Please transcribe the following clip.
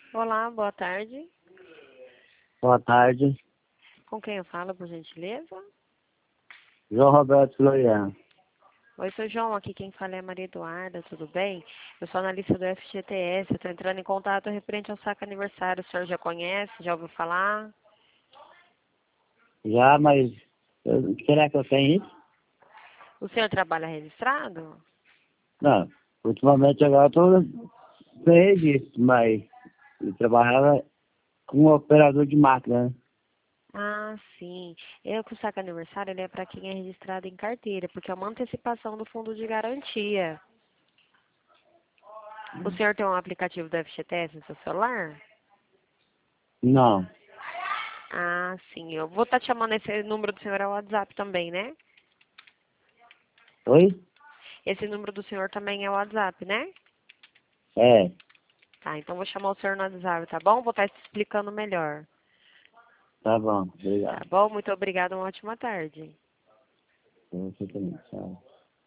Olá, boa tarde. Boa tarde. Com quem eu falo, por gentileza? João Roberto Floriano. Oi, sou João, aqui quem fala é a Maria Eduarda, tudo bem? Eu sou analista do FGTS, eu estou entrando em contato referente ao saque aniversário. O senhor já conhece, já ouviu falar? Já, mas será que eu tenho isso? O senhor trabalha registrado? Não. Ultimamente agora eu estou sem registro, mas eu trabalhava como operador de máquina, né? Ah, sim. Eu que o saque aniversário ele é para quem é registrado em carteira, porque é uma antecipação do fundo de garantia. O senhor tem um aplicativo do FGTS no seu celular? Não. Ah, sim. Eu vou estar te chamando esse número do senhor ao WhatsApp também, né? Oi? Esse número do senhor também é o WhatsApp, né? É. Tá, então vou chamar o senhor no WhatsApp, tá bom? Vou estar te explicando melhor. Tá bom. Tá Obrigado. bom? Muito obrigada, uma ótima tarde. Você também. Tchau.